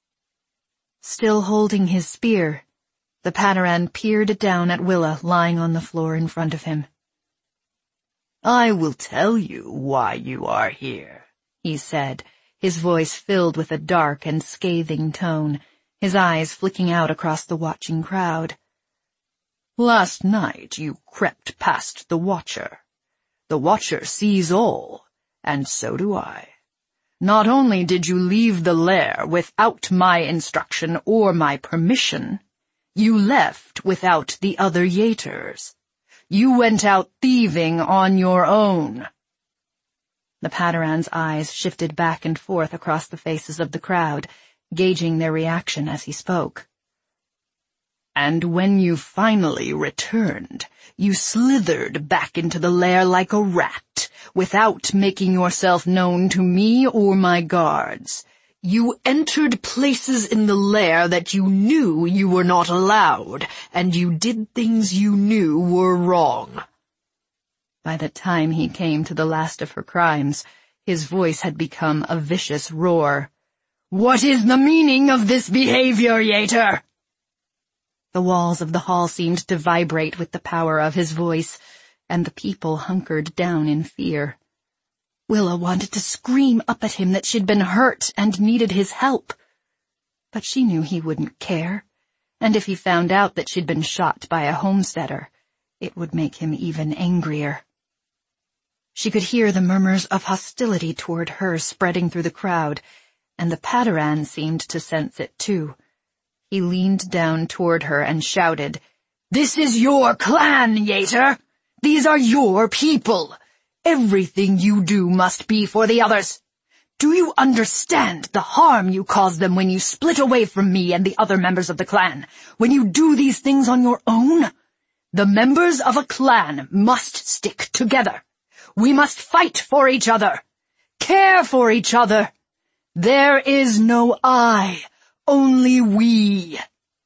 Still holding his spear, the Padaran peered down at Willa lying on the floor in front of him. "I will tell you why you are here," he said, his voice filled with a dark and scathing tone, his eyes flicking out across the watching crowd. "Last night you crept past the Watcher. The Watcher sees all, and so do I. Not only did you leave the lair without my instruction or my permission, you left without the other Yaters. You went out thieving on your own." The Padaran's eyes shifted back and forth across the faces of the crowd, gauging their reaction as he spoke. "And when you finally returned, you slithered back into the lair like a rat, without making yourself known to me or my guards. You entered places in the lair that you knew you were not allowed, and you did things you knew were wrong." By the time he came to the last of her crimes, his voice had become a vicious roar. "What is the meaning of this behavior, Yater?" The walls of the hall seemed to vibrate with the power of his voice, and the people hunkered down in fear. Willa wanted to scream up at him that she'd been hurt and needed his help. But she knew he wouldn't care, and if he found out that she'd been shot by a homesteader, it would make him even angrier. She could hear the murmurs of hostility toward her spreading through the crowd, and the Padaran seemed to sense it too. He leaned down toward her and shouted, "This is your clan, Yater! These are your people! Everything you do must be for the others! Do you understand the harm you cause them when you split away from me and the other members of the clan, when you do these things on your own? The members of a clan must stick together. We must fight for each other, care for each other. There is no I, only we."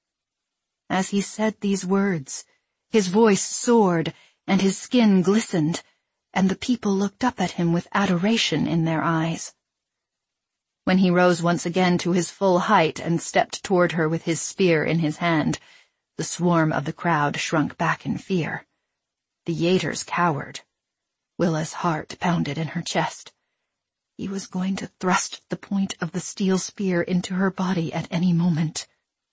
As he said these words, his voice soared and his skin glistened, and the people looked up at him with adoration in their eyes. When he rose once again to his full height and stepped toward her with his spear in his hand, the swarm of the crowd shrunk back in fear. The Yaters cowered. Willa's heart pounded in her chest. He was going to thrust the point of the steel spear into her body at any moment.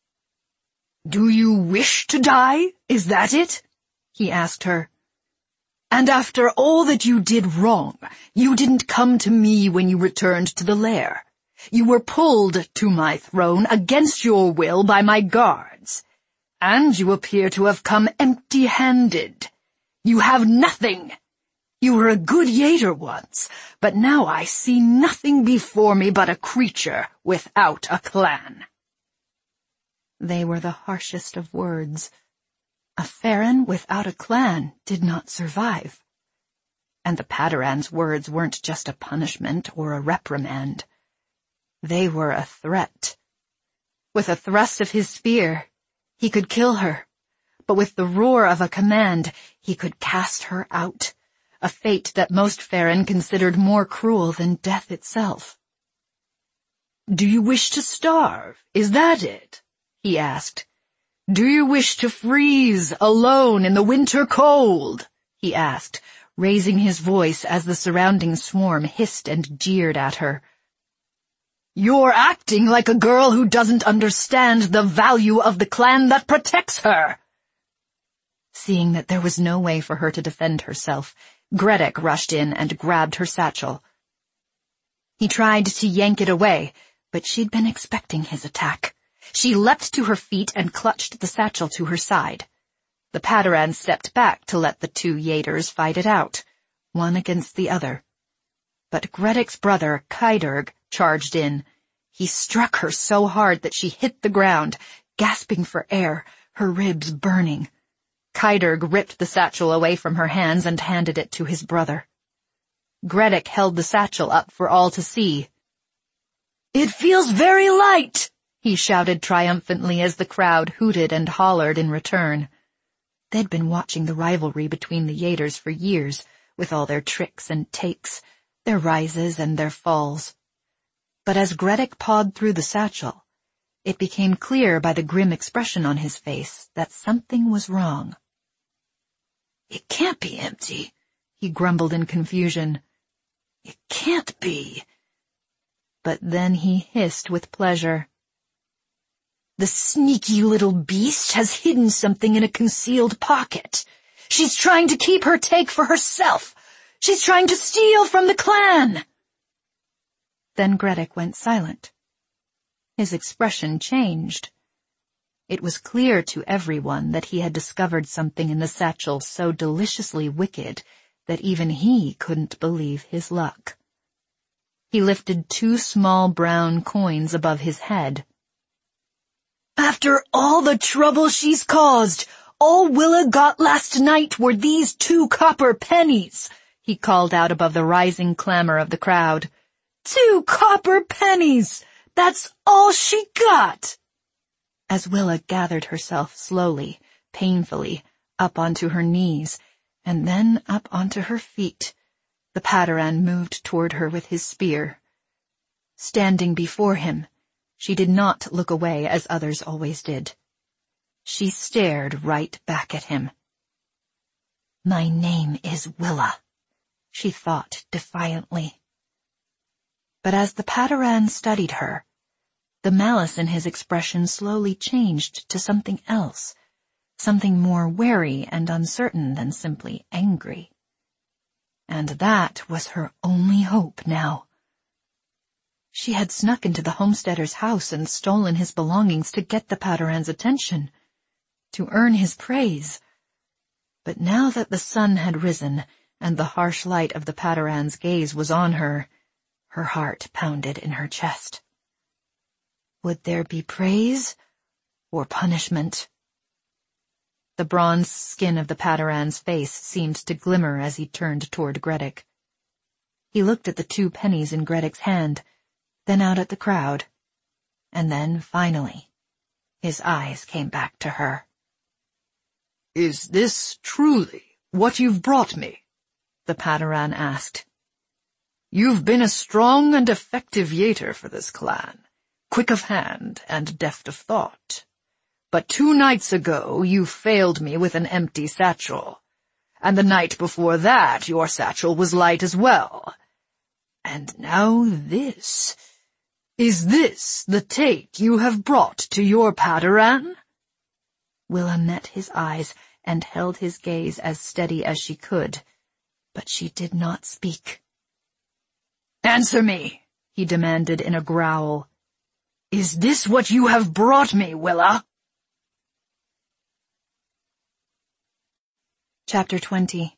"Do you wish to die? Is that it?" he asked her. "And after all that you did wrong, you didn't come to me when you returned to the lair. You were pulled to my throne against your will by my guards, and you appear to have come empty-handed. You have nothing. You were a good Yater once, but now I see nothing before me but a creature without a clan." They were the harshest of words. A Farron without a clan did not survive. And the Padaran's words weren't just a punishment or a reprimand. They were a threat. With a thrust of his spear, he could kill her, but with the roar of a command, he could cast her out, a fate that most Farron considered more cruel than death itself. "Do you wish to starve? Is that it?" he asked. "Do you wish to freeze alone in the winter cold?" he asked, raising his voice as the surrounding swarm hissed and jeered at her. "You're acting like a girl who doesn't understand the value of the clan that protects her." Seeing that there was no way for her to defend herself, Gredek rushed in and grabbed her satchel. He tried to yank it away, but she'd been expecting his attack. She leapt to her feet and clutched the satchel to her side. The Padaran stepped back to let the two Yaters fight it out, one against the other. But Gredek's brother, Kaiderg, charged in. He struck her so hard that she hit the ground, gasping for air, her ribs burning. Kaiderg ripped the satchel away from her hands and handed it to his brother. Gredek held the satchel up for all to see. "It feels very light!" he shouted triumphantly as the crowd hooted and hollered in return. They'd been watching the rivalry between the Yaters for years, with all their tricks and takes, their rises and their falls. But as Gredek pawed through the satchel, it became clear by the grim expression on his face that something was wrong. "It can't be empty," he grumbled in confusion. "It can't be." But then he hissed with pleasure. "The sneaky little beast has hidden something in a concealed pocket. She's trying to keep her take for herself. She's trying to steal from the clan." Then Gredek went silent. His expression changed. It was clear to everyone that he had discovered something in the satchel so deliciously wicked that even he couldn't believe his luck. He lifted 2 small brown coins above his head. "After all the trouble she's caused, all Willa got last night were these 2 copper pennies," he called out above the rising clamor of the crowd. 2 copper pennies! That's all she got!" As Willa gathered herself slowly, painfully, up onto her knees, and then up onto her feet, the Padaran moved toward her with his spear. Standing before him, she did not look away as others always did. She stared right back at him. "My name is Willa," she thought defiantly. But as the Padaran studied her, the malice in his expression slowly changed to something else, something more wary and uncertain than simply angry. And that was her only hope now. She had snuck into the homesteader's house and stolen his belongings to get the Padaran's attention, to earn his praise. But now that the sun had risen and the harsh light of the Padaran's gaze was on her, her heart pounded in her chest. Would there be praise or punishment? The bronze skin of the Padaran's face seemed to glimmer as he turned toward Gredek. He looked at the 2 pennies in Gredek's hand, then out at the crowd, and then, finally, his eyes came back to her. "Is this truly what you've brought me?" the Padaran asked. "You've been a strong and effective Yater for this clan, quick of hand and deft of thought. But 2 nights ago you failed me with an empty satchel, and the night before that your satchel was light as well. And now this. Is this the take you have brought to your Padaran?" Willa met his eyes and held his gaze as steady as she could, but she did not speak. "Answer me," he demanded in a growl. "Is this what you have brought me, Willa?" Chapter 20.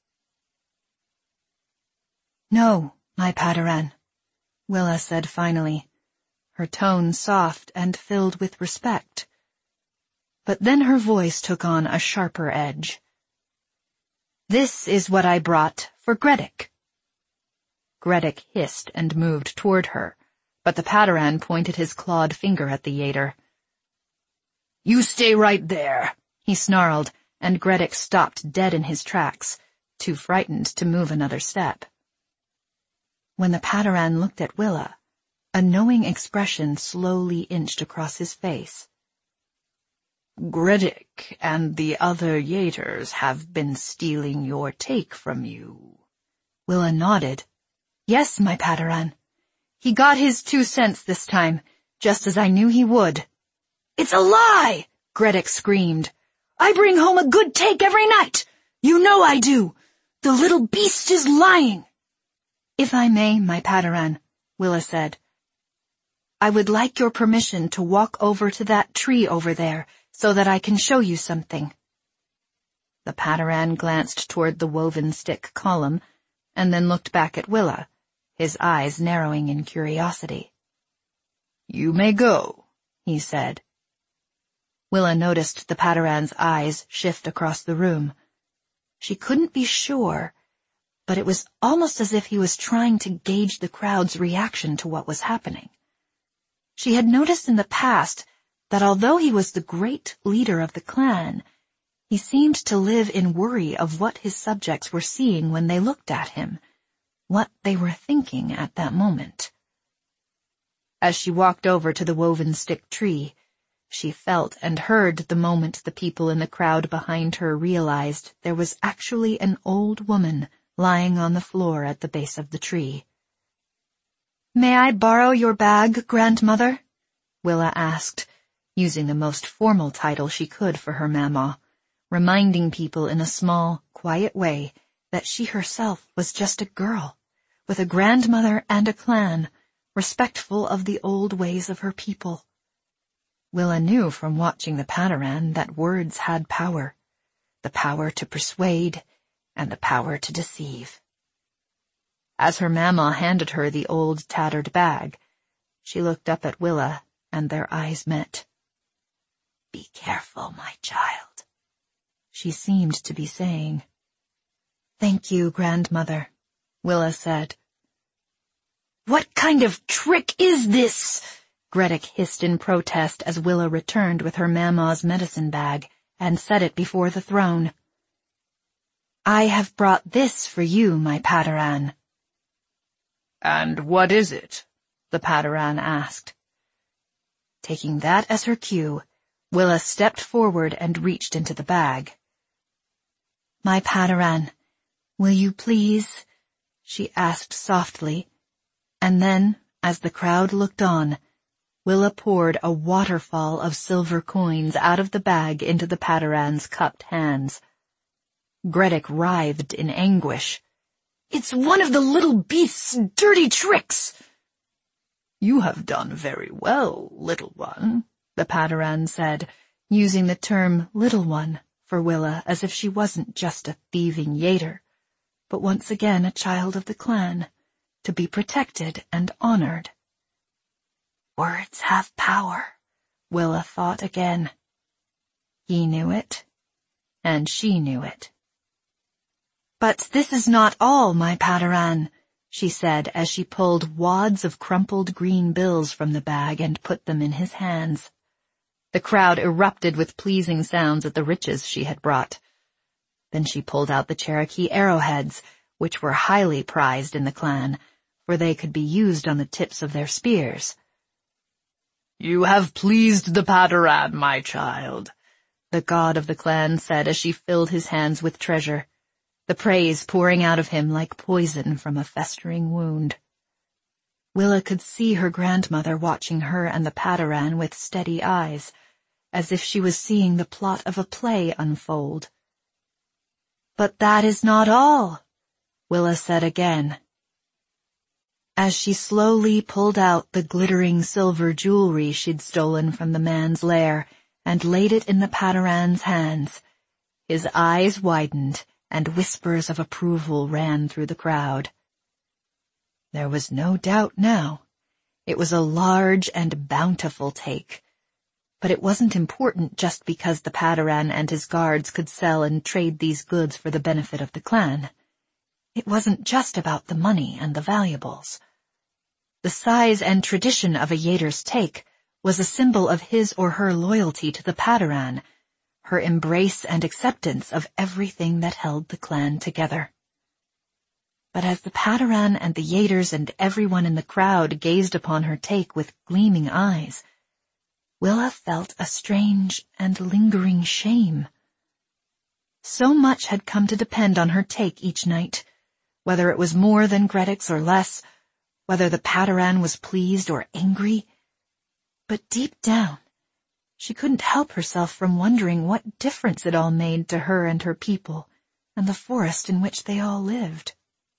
"No, my Padaran," Willa said finally, her tone soft and filled with respect. But then her voice took on a sharper edge. "This is what I brought for Gredek." Gredek hissed and moved toward her, but the Padaran pointed his clawed finger at the Yater. "You stay right there," he snarled, and Gredek stopped dead in his tracks, too frightened to move another step. When the Padaran looked at Willa, a knowing expression slowly inched across his face. "Gredek and the other Yaters have been stealing your take from you." Willa nodded. "Yes, my Padaran. He got his 2 cents this time, just as I knew he would." "It's a lie!" Gredek screamed. "I bring home a good take every night. You know I do. The little beast is lying." "If I may, my Padaran," Willa said, "I would like your permission to walk over to that tree over there so that I can show you something." The Padaran glanced toward the woven stick column and then looked back at Willa, his eyes narrowing in curiosity. "You may go," he said. Willa noticed the Padaran's eyes shift across the room. She couldn't be sure, but it was almost as if he was trying to gauge the crowd's reaction to what was happening. She had noticed in the past that although he was the great leader of the clan, He seemed to live in worry of what his subjects were seeing when they looked at him, what they were thinking at that moment. As she walked over to the woven stick tree, she felt and heard the moment the people in the crowd behind her realized there was actually an old woman lying on the floor at the base of the tree. "May I borrow your bag, grandmother?" Willa asked, using the most formal title she could for her mama, reminding people in a small, quiet way that she herself was just a girl, with a grandmother and a clan, respectful of the old ways of her people. Willa knew from watching the Padaran that words had power, the power to persuade and the power to deceive. As her mama handed her the old tattered bag, she looked up at Willa and their eyes met. "Be careful, my child," she seemed to be saying. "Thank you, grandmother," Willa said. "What kind of trick is this?" Gredick hissed in protest as Willa returned with her mama's medicine bag and set it before the throne. "I have brought this for you, my Padaran." "And what is it?" the Padaran asked. Taking that as her cue, Willa stepped forward and reached into the bag. "My Padaran, will you please?" she asked softly, and then, as the crowd looked on, Willa poured a waterfall of silver coins out of the bag into the Padaran's cupped hands. Gredick writhed in anguish. "It's one of the little beast's dirty tricks!" "You have done very well, little one," the Padaran said, using the term little one for Willa as if she wasn't just a thieving Yater, but once again a child of the clan, to be protected and honored. Words have power, Willa thought again. He knew it, and she knew it. "But this is not all, my Padaran," she said as she pulled wads of crumpled green bills from the bag and put them in his hands. The crowd erupted with pleasing sounds at the riches she had brought. Then she pulled out the Cherokee arrowheads, which were highly prized in the clan, for they could be used on the tips of their spears. "You have pleased the Padaran, my child," the god of the clan said as she filled his hands with treasure, the praise pouring out of him like poison from a festering wound. Willa could see her grandmother watching her and the Padaran with steady eyes, as if she was seeing the plot of a play unfold. "But that is not all," Willa said again. As she slowly pulled out the glittering silver jewelry she'd stolen from the man's lair and laid it in the Padaran's hands, his eyes widened and whispers of approval ran through the crowd. There was no doubt now. It was a large and bountiful take. But it wasn't important just because the Padaran and his guards could sell and trade these goods for the benefit of the clan. It wasn't just about the money and the valuables. The size and tradition of a Yater's take was a symbol of his or her loyalty to the Padaran, her embrace and acceptance of everything that held the clan together. But as the Padaran and the Yaters and everyone in the crowd gazed upon her take with gleaming eyes, Willa felt a strange and lingering shame. So much had come to depend on her take each night, whether it was more than Gredick's or less, whether the Padaran was pleased or angry. But deep down, she couldn't help herself from wondering what difference it all made to her and her people, and the forest in which they all lived.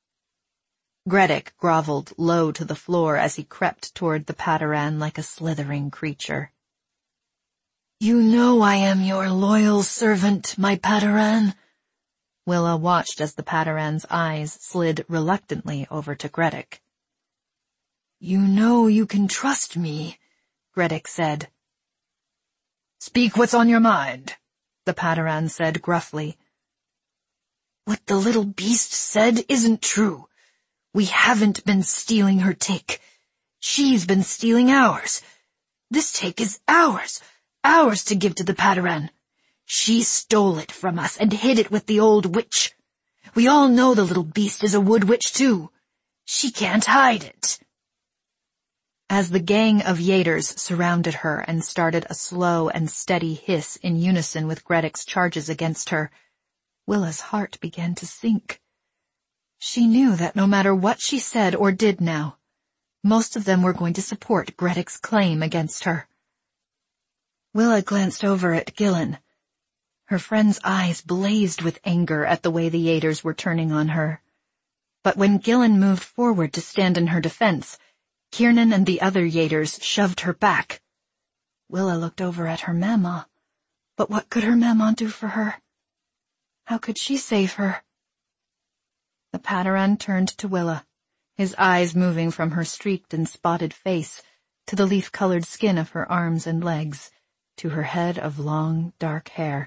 Gredick groveled low to the floor as he crept toward the Padaran like a slithering creature. "You know I am your loyal servant, my Padaran." Willa watched as the Padaran's eyes slid reluctantly over to Gredick. "You know you can trust me," Gredick said. "Speak what's on your mind," the Padaran said gruffly. "What the little beast said isn't true. We haven't been stealing her take. She's been stealing ours. This take is ours to give to the Padaran. She stole it from us and hid it with the old witch. We all know the little beast is a wood witch too. She can't hide it." As the gang of Yaters surrounded her and started a slow and steady hiss in unison with Gredic's charges against her, Willa's heart began to sink. She knew that no matter what she said or did now, most of them were going to support Gredic's claim against her. Willa glanced over at Gillen. Her friend's eyes blazed with anger at the way the Yaters were turning on her. But when Gillen moved forward to stand in her defense, Kiernan and the other Yaters shoved her back. Willa looked over at her Mama. But what could her Mama do for her? How could she save her? The Padaran turned to Willa, his eyes moving from her streaked and spotted face to the leaf-colored skin of her arms and legs, to her head of long, dark hair.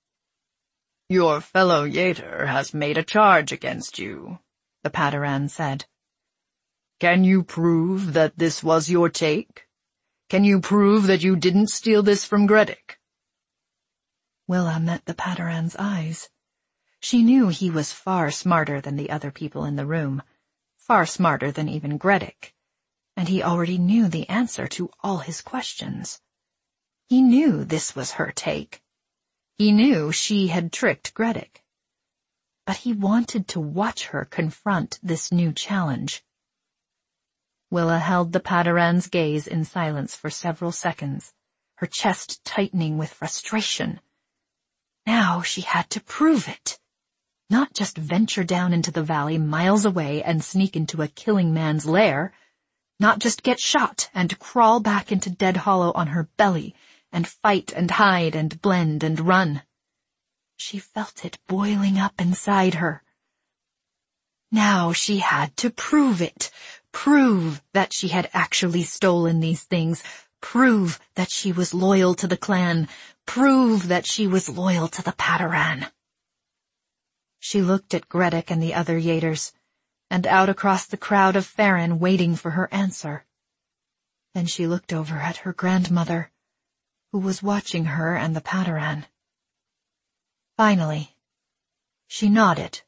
"Your fellow Yater has made a charge against you," the Padaran said. "Can you prove that this was your take? Can you prove that you didn't steal this from Gredic?" Willa met the Padaran's eyes. She knew he was far smarter than the other people in the room, far smarter than even Gredic, and he already knew the answer to all his questions. He knew this was her take. He knew she had tricked Gredic. But he wanted to watch her confront this new challenge. Willa held the Padaran's gaze in silence for several seconds, her chest tightening with frustration. Now she had to prove it. Not just venture down into the valley miles away and sneak into a killing man's lair. Not just get shot and crawl back into Dead Hollow on her belly and fight and hide and blend and run. She felt it boiling up inside her. Now she had to prove it. Prove that she had actually stolen these things. Prove that she was loyal to the clan. Prove that she was loyal to the Padaran. She looked at Gredic and the other Yaters, and out across the crowd of Farron waiting for her answer. Then she looked over at her grandmother, who was watching her and the Padaran. Finally, she nodded.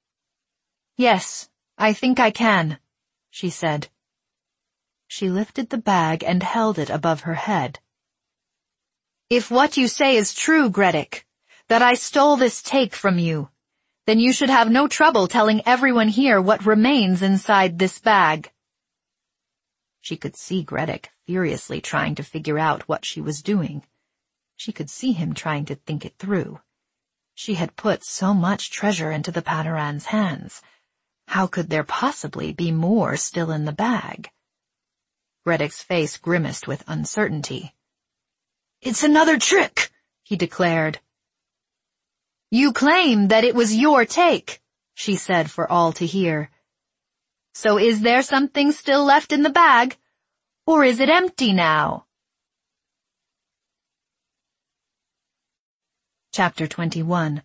"Yes, I think I can," she said. She lifted the bag and held it above her head. "If what you say is true, Gredic, that I stole this take from you, then you should have no trouble telling everyone here what remains inside this bag." She could see Gredic furiously trying to figure out what she was doing. She could see him trying to think it through. She had put so much treasure into the Padaran's hands. How could there possibly be more still in the bag? Gredic's face grimaced with uncertainty. "It's another trick," he declared. "You claim that it was your take," she said for all to hear. "So is there something still left in the bag, or is it empty now?" Chapter 21.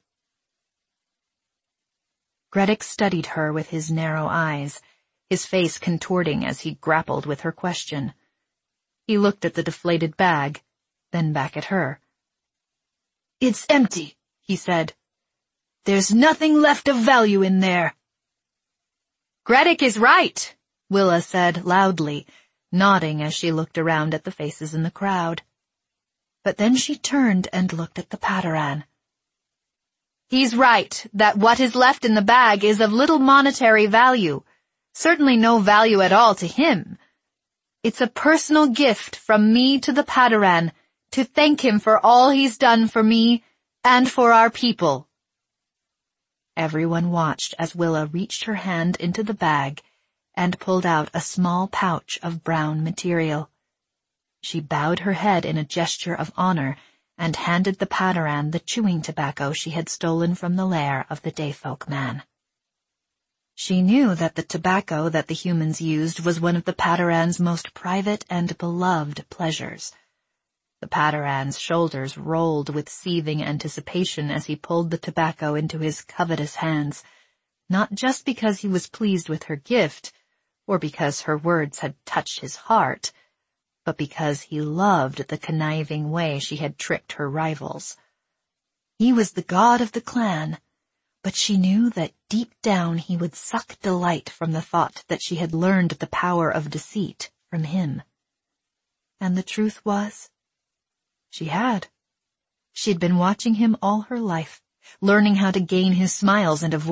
Gredic studied her with his narrow eyes, his face contorting as he grappled with her question. He looked at the deflated bag, then back at her. "It's empty," he said. "There's nothing left of value in there." "Gredic is right," Willa said loudly, nodding as she looked around at the faces in the crowd. But then she turned and looked at the Padaran. "He's right that what is left in the bag is of little monetary value, certainly no value at all to him. It's a personal gift from me to the Padaran to thank him for all he's done for me and for our people." Everyone watched as Willa reached her hand into the bag and pulled out a small pouch of brown material. She bowed her head in a gesture of honor and handed the Padaran the chewing tobacco she had stolen from the lair of the Dayfolk man. She knew that the tobacco that the humans used was one of the Padaran's most private and beloved pleasures. The Padaran's shoulders rolled with seething anticipation as he pulled the tobacco into his covetous hands, not just because he was pleased with her gift, or because her words had touched his heart, but because he loved the conniving way she had tricked her rivals. He was the god of the clan, but she knew that deep down he would suck delight from the thought that she had learned the power of deceit from him. And the truth was, she had. She'd been watching him all her life, learning how to gain his smiles and avoid